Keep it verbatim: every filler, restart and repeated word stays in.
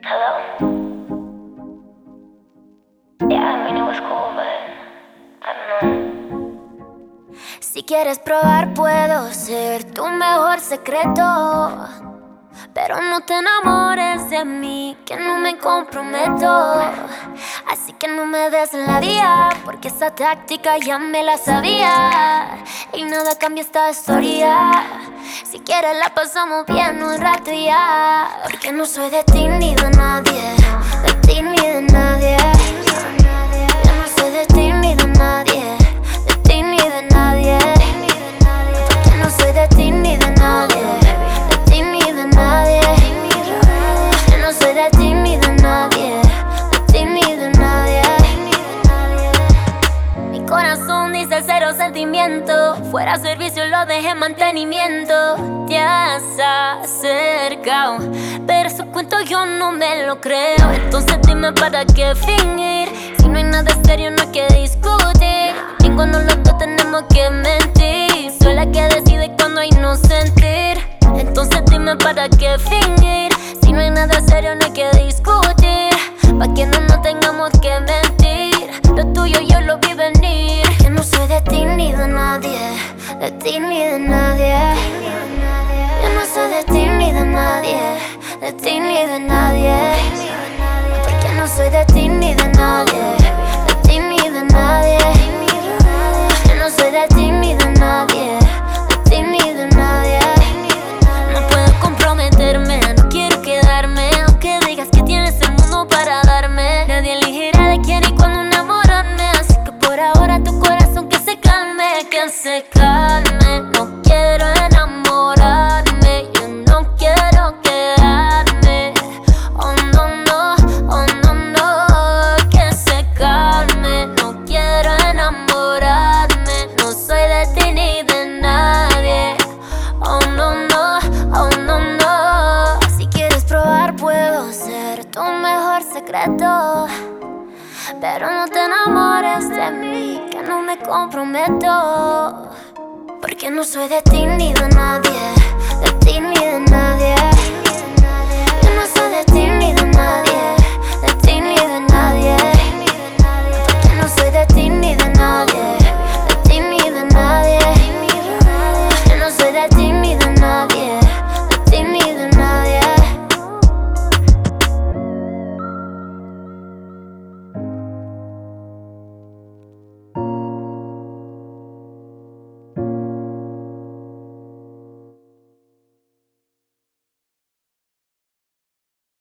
Hello? Yeah, I mean it was cool, but I don't know. Si quieres probar puedo ser tu mejor secreto, pero no te enamores de mí, que no me comprometo. Así que no me des la vía, porque esa táctica ya me la sabía. Y nada cambia esta historia. Si quieres la pasamos bien un rato y ya. Porque no soy de ti ni de nadie, de ti ni de nadie. Yo no soy de ti ni de nadie, de ti ni de nadie. Porque no soy de ti ni de nadie, de ti ni de nadie. Yo no soy de ti ni de nadie, de ti ni de nadie. Mi corazón dice cero sentimiento, fuera servicio lo dejé en mantenimiento. Te has acercado, pero su cuento yo no me lo creo. Entonces dime para qué fingir, si no hay nada serio no hay que discutir. Ninguno de los dos tenemos que mentir, soy la que decide cuando hay no sentir. Entonces dime para qué fingir, si no hay nada serio no hay que discutir. Pa' que no nos tengamos que mentir, lo tuyo yo lo vi venir. Que no soy de ti ni de nadie, de ti ni de nadie. Yo no soy de ti ni de nadie, de ti ni de nadie. Porque no soy de ti ni de nadie, de ti ni de nadie. Yo no soy de ti ni de nadie, de ti ni de nadie. No puedo comprometerme, no quiero quedarme, aunque digas que tienes el mundo para darme. Nadie elegirá de quién y cuándo enamorarme, así que por ahora tu corazón que se calme, que se calme. No quiero enamorarme, yo no quiero quedarme. Oh no, no, oh no, no, que se calme. No quiero enamorarme, no soy de ti ni de nadie. Oh no, no, oh no, no. Si quieres probar puedo ser tu mejor secreto, pero no te enamores de mí, que no me comprometo. Porque no soy de ti ni de nadie, de ti ni de nadie.